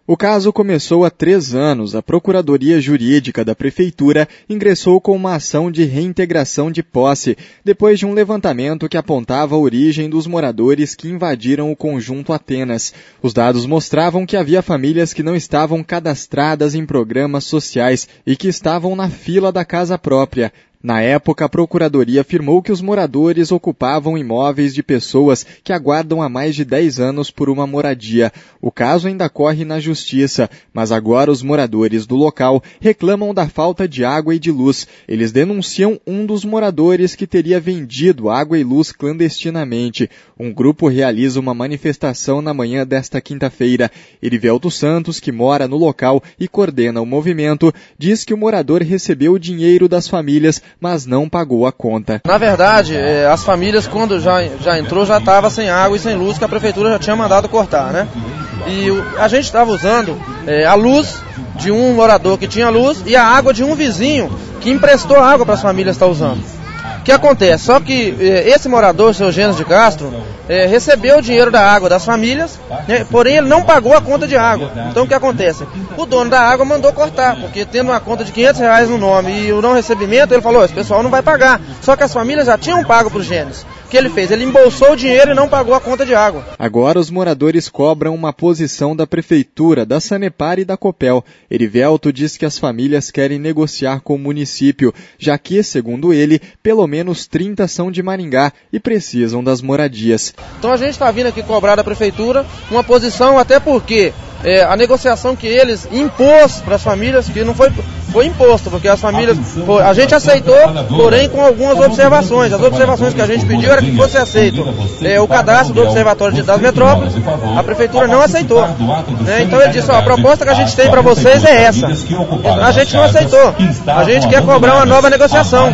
O caso começou há 3 anos. A Procuradoria Jurídica da Prefeitura ingressou com uma ação de reintegração de posse, depois de um levantamento que apontava a origem dos moradores que invadiram o conjunto Atenas. Os dados mostravam que havia famílias que não estavam cadastradas em programas sociais e que estavam na fila da casa própria. Na época, a Procuradoria afirmou que os moradores ocupavam imóveis de pessoas que aguardam há mais de 10 anos por uma moradia. O caso ainda corre na Justiça, mas agora os moradores do local reclamam da falta de água e de luz. Eles denunciam um dos moradores que teria vendido água e luz clandestinamente. Um grupo realiza uma manifestação na manhã desta quinta-feira. Erivelto Santos, que mora no local e coordena o movimento, diz que o morador recebeu o dinheiro das famílias, mas não pagou a conta. Na verdade, as famílias, quando já entrou, já estava sem água e sem luz, que a prefeitura já tinha mandado cortar, né? E a gente estava usando a luz de um morador que tinha luz e a água de um vizinho que emprestou água para as famílias estar usando. O que acontece? Só que esse morador, seu Gênesis de Castro, recebeu o dinheiro da água das famílias, né, porém ele não pagou a conta de água. Então o que acontece? O dono da água mandou cortar, porque tendo uma conta de R$500 no nome e o não recebimento, ele falou, esse pessoal não vai pagar. Só que as famílias já tinham pago para o Gênesis. O que ele fez? Ele embolsou o dinheiro e não pagou a conta de água. Agora os moradores cobram uma posição da Prefeitura, da Sanepar e da Copel. Erivelto diz que as famílias querem negociar com o município, já que, segundo ele, pelo menos 30 são de Maringá e precisam das moradias. Então a gente está vindo aqui cobrar da Prefeitura uma posição, até porque a negociação que eles impôs para as famílias, que não foi imposto, porque as famílias, a gente aceitou, porém com algumas observações. As observações que a gente pediu era que fosse aceito o cadastro do Observatório de Dados Metrópoles, a Prefeitura não aceitou. Então ele disse, a proposta que a gente tem para vocês é essa. A gente não aceitou. A gente quer cobrar uma nova negociação.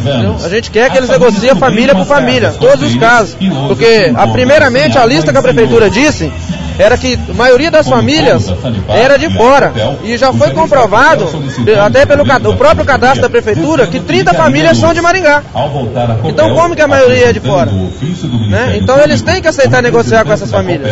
A gente quer que eles negociem família por família, todos os casos. Porque, primeiramente, a lista que a Prefeitura disse era que a maioria das famílias era de fora. E já foi comprovado, até pelo o próprio cadastro da Prefeitura, que 30 famílias são de Maringá. Então como que a maioria é de fora? Então eles têm que aceitar negociar com essas famílias.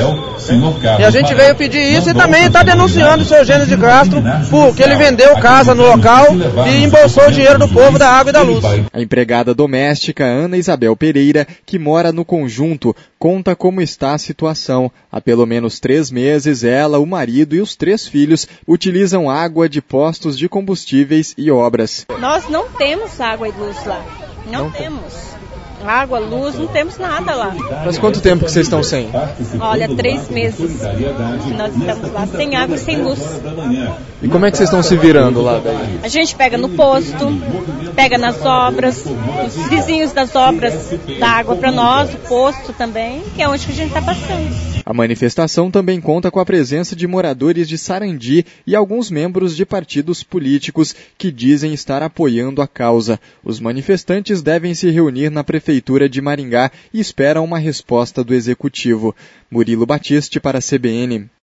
E a gente veio pedir isso e também está denunciando o seu Gênesis de Castro, porque ele vendeu casa no local e embolsou o dinheiro do povo da água e da luz. A empregada doméstica Ana Isabel Pereira, que mora no conjunto, conta como está a situação. Há pelo menos 3 meses, ela, o marido e os 3 filhos utilizam água de postos de combustíveis e obras. Nós não temos água e luz lá. Não temos. Água, luz, não temos nada lá. Mas quanto tempo que vocês estão sem? Olha, 3 meses que nós estamos lá, sem água e sem luz. E como é que vocês estão se virando lá daí? A gente pega no posto, pega nas obras, os vizinhos das obras dá água para nós, o posto também, que é onde que a gente está passando. A manifestação também conta com a presença de moradores de Sarandi e alguns membros de partidos políticos que dizem estar apoiando a causa. Os manifestantes devem se reunir na Prefeitura de Maringá e esperam uma resposta do Executivo. Murilo Batiste para a CBN.